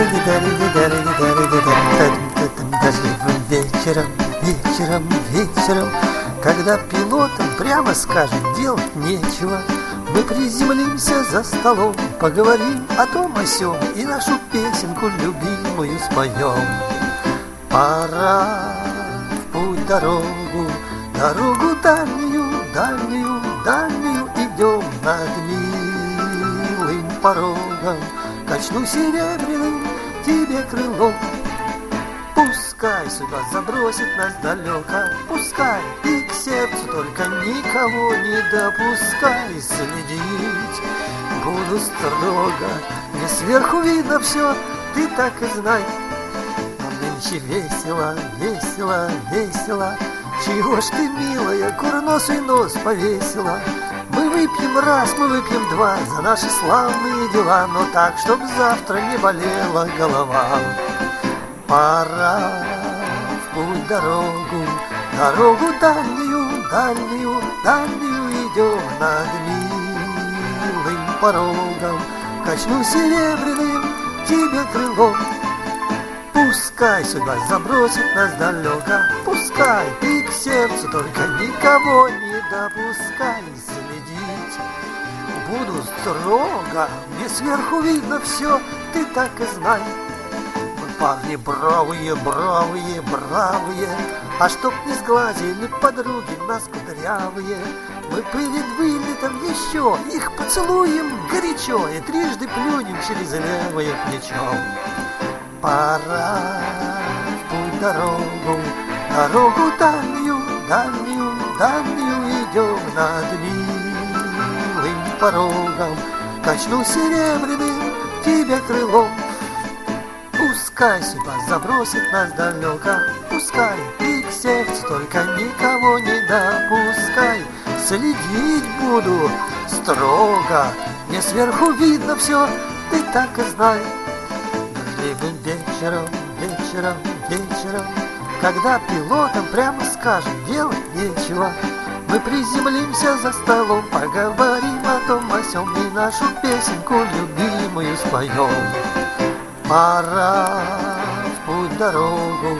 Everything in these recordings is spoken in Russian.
Дождливым вечером, когда пилотам, прямо скажем, делать нечего, мы приземлимся за столом, поговорим о том о сём и нашу песенку любимую споем. Пора в путь дорогу дальнюю идем над милым порогом. Качну серебряным тебе крылом. Пускай судьба забросит нас далеко, пускай и к сердцу только никого не допускай. Следить буду строго, мне сверху видно все, ты так и знай. Нам нынче весело, чего ж ты, милая, курносый нос повесила? Мы выпьем раз, мы выпьем два за наши славные дела, но так, чтоб завтра не болела голова. Пора в путь дорогу дальнюю идем над милым порогом. Качну серебряным тебе крылом. Пускай судьба забросит нас далеко, пускай ты к сердцу только никого не допускай. Следить буду строго, мне сверху видно все, ты так и знай. Парни бравые, а чтоб не сглазили подруги нас кудрявые, мы перед вылетом еще их поцелуем горячо и трижды плюнем через левое плечо. Пора в путь дорогу дальнюю идем над милым порогом. Качну серебряным тебе крылом. Пускай судьба забросит нас далеко, пускай и к сердцу только никого не допускай. Следить буду строго, мне сверху видно все, ты так и знай. Дождливым вечером, когда пилотам, прямо скажем, делать нечего, мы приземлимся за столом, поговорим о том о сём и нашу песенку любимую споем. Пора в путь дорогу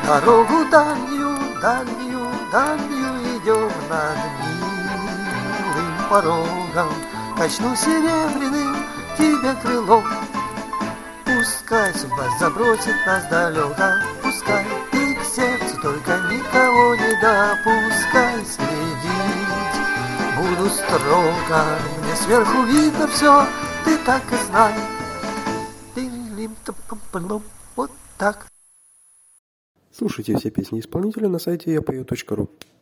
дальнюю идем над милым порогом. Качну серебряным тебе крылом. Пускай судьба забросит нас далеко, пускай и к сердцу только никого не допускай. Следить буду строго, мне сверху видно все, ты так и знай. Вот так. Слушайте все песни исполнителя на сайте yapою.ru.